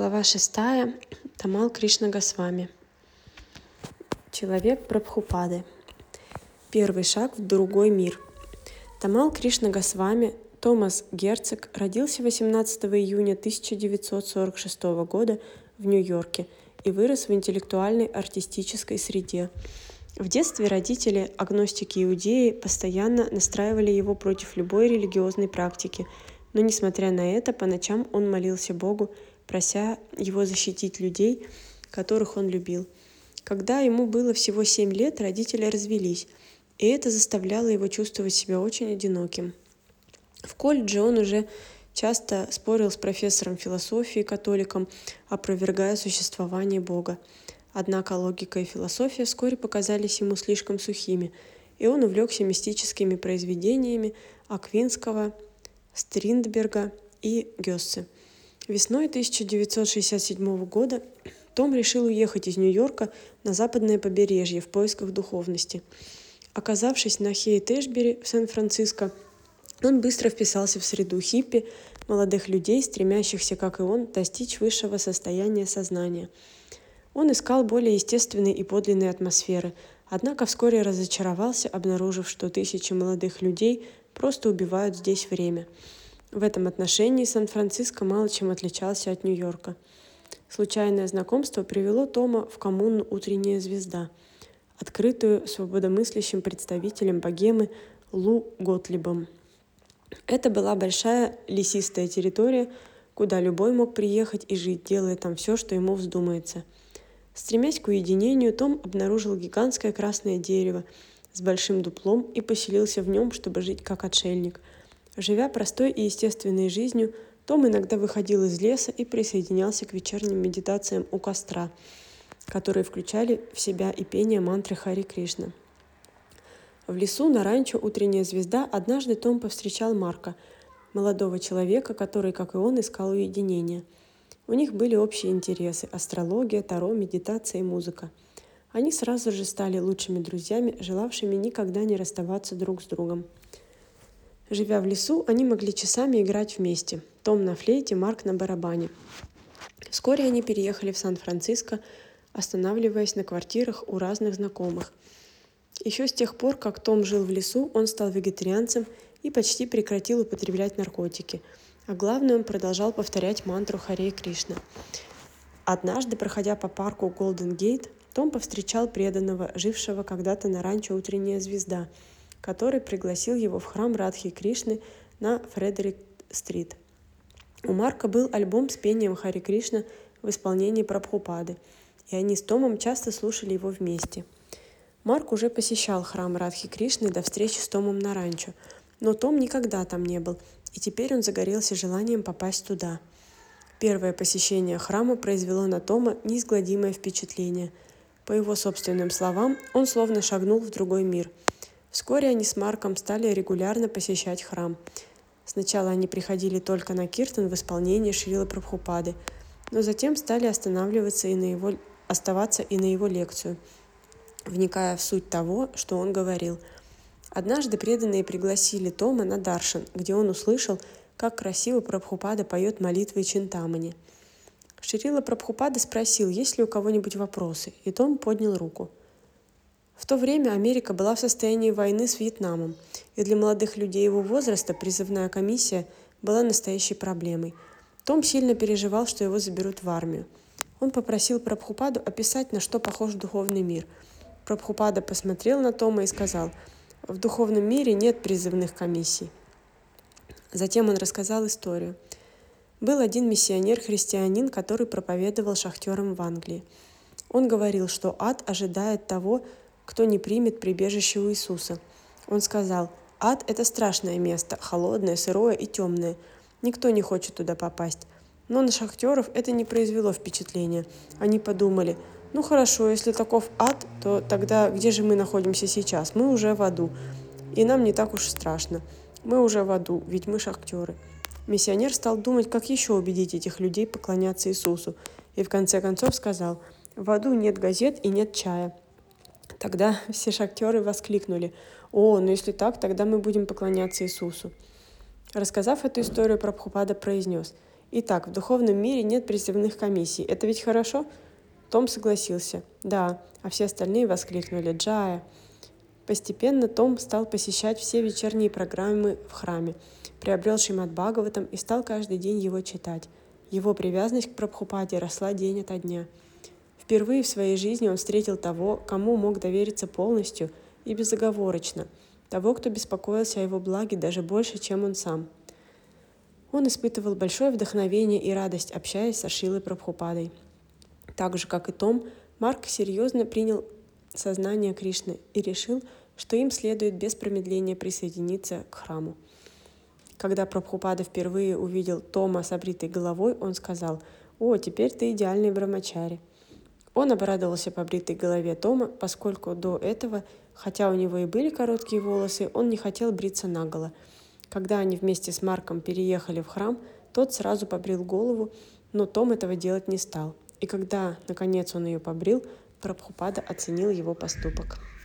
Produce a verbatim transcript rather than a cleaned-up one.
Глава шестая. Тамал Кришна Госвами. Человек Прабхупады. Первый шаг в другой мир. Тамал Кришна Госвами Томас Герцог родился восемнадцатого июня тысяча девятьсот сорок шестого года в Нью-Йорке и вырос в интеллектуальной артистической среде. В детстве родители, агностики-иудеи, постоянно настраивали его против любой религиозной практики, но, несмотря на это, по ночам он молился Богу, прося его защитить людей, которых он любил. Когда ему было всего семь лет, родители развелись, и это заставляло его чувствовать себя очень одиноким. В колледже он уже часто спорил с профессором философии, католиком, опровергая существование Бога. Однако логика и философия вскоре показались ему слишком сухими, и он увлекся мистическими произведениями Аквинского, Стриндберга и Гёссе. Весной тысяча девятьсот шестьдесят седьмого года Том решил уехать из Нью-Йорка на западное побережье в поисках духовности. Оказавшись на Хейт-Эшбери в Сан-Франциско, он быстро вписался в среду хиппи, молодых людей, стремящихся, как и он, достичь высшего состояния сознания. Он искал более естественной и подлинной атмосферы, однако вскоре разочаровался, обнаружив, что тысячи молодых людей просто убивают здесь время. В этом отношении Сан-Франциско мало чем отличался от Нью-Йорка. Случайное знакомство привело Тома в коммуну «Утренняя звезда», открытую свободомыслящим представителем богемы Лу Готлибом. Это была большая лесистая территория, куда любой мог приехать и жить, делая там все, что ему вздумается. Стремясь к уединению, Том обнаружил гигантское красное дерево с большим дуплом и поселился в нем, чтобы жить как отшельник. Живя простой и естественной жизнью, Том иногда выходил из леса и присоединялся к вечерним медитациям у костра, которые включали в себя и пение мантры Хари Кришна. В лесу на ранчо «Утренняя звезда» однажды Том повстречал Марка, молодого человека, который, как и он, искал уединения. У них были общие интересы – астрология, таро, медитация и музыка. Они сразу же стали лучшими друзьями, желавшими никогда не расставаться друг с другом. Живя в лесу, они могли часами играть вместе. Том на флейте, Марк на барабане. Вскоре они переехали в Сан-Франциско, останавливаясь на квартирах у разных знакомых. Еще с тех пор, как Том жил в лесу, он стал вегетарианцем и почти прекратил употреблять наркотики. А главное, он продолжал повторять мантру Харе Кришна. Однажды, проходя по парку Голден-Гейт, Том повстречал преданного, жившего когда-то на ранчо «Утренняя звезда», который пригласил его в храм Радхи Кришны на Фредерик-стрит. У Марка был альбом с пением Хари Кришна в исполнении Прабхупады, и они с Томом часто слушали его вместе. Марк уже посещал храм Радхи Кришны до встречи с Томом на ранчо, но Том никогда там не был, и теперь он загорелся желанием попасть туда. Первое посещение храма произвело на Тома неизгладимое впечатление. По его собственным словам, он словно шагнул в другой мир. Вскоре они с Марком стали регулярно посещать храм. Сначала они приходили только на киртан в исполнении Шрилы Прабхупады, но затем стали останавливаться и на его, оставаться и на его лекцию, вникая в суть того, что он говорил. Однажды преданные пригласили Тома на даршан, где он услышал, как красиво Прабхупада поет молитвы Чинтамани. Шрила Прабхупада спросил, есть ли у кого-нибудь вопросы, и Том поднял руку. В то время Америка была в состоянии войны с Вьетнамом, и для молодых людей его возраста призывная комиссия была настоящей проблемой. Том сильно переживал, что его заберут в армию. Он попросил Прабхупаду описать, на что похож духовный мир. Прабхупада посмотрел на Тома и сказал, в духовном мире нет призывных комиссий. Затем он рассказал историю. Был один миссионер-христианин, который проповедовал шахтерам в Англии. Он говорил, что ад ожидает того, кто не примет прибежище у Иисуса. Он сказал, ад – это страшное место, холодное, сырое и темное. Никто не хочет туда попасть. Но на шахтеров это не произвело впечатления. Они подумали, ну хорошо, если таков ад, то тогда где же мы находимся сейчас? Мы уже в аду. И нам не так уж страшно. Мы уже в аду, ведь мы шахтеры. Миссионер стал думать, как еще убедить этих людей поклоняться Иисусу. И в конце концов сказал, в аду нет газет и нет чая. Тогда все шахтеры воскликнули, «О, ну если так, тогда мы будем поклоняться Иисусу». Рассказав эту историю, Прабхупада произнес, Итак, в духовном мире нет призывных комиссий. Это ведь хорошо? Том согласился. Да, а все остальные воскликнули «Джая». Постепенно Том стал посещать все вечерние программы в храме, приобрел Шримад Бхагаватам и стал каждый день его читать. Его привязанность к Прабхупаде росла день ото дня. Впервые в своей жизни он встретил того, кому мог довериться полностью и безоговорочно, того, кто беспокоился о его благе даже больше, чем он сам. Он испытывал большое вдохновение и радость, общаясь со Шрилой Прабхупадой. Так же, как и Том, Марк серьезно принял сознание Кришны и решил, что им следует без промедления присоединиться к храму. Когда Прабхупада впервые увидел Тома с обритой головой, он сказал: «О, теперь ты идеальный брамачари». Он обрадовался побритой голове Тома, поскольку до этого, хотя у него и были короткие волосы, он не хотел бриться наголо. Когда они вместе с Марком переехали в храм, тот сразу побрил голову, но Том этого делать не стал. И когда, наконец, он ее побрил, Прабхупада оценил его поступок.